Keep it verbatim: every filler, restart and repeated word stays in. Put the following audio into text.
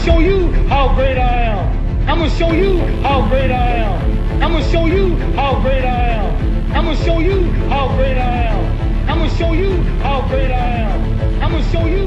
show you how great I am. I'm gonna show you how great I am. I'm gonna show you how great I am. I'm gonna show you how great I am. I'm gonna show you how great I am. I'm gonna show you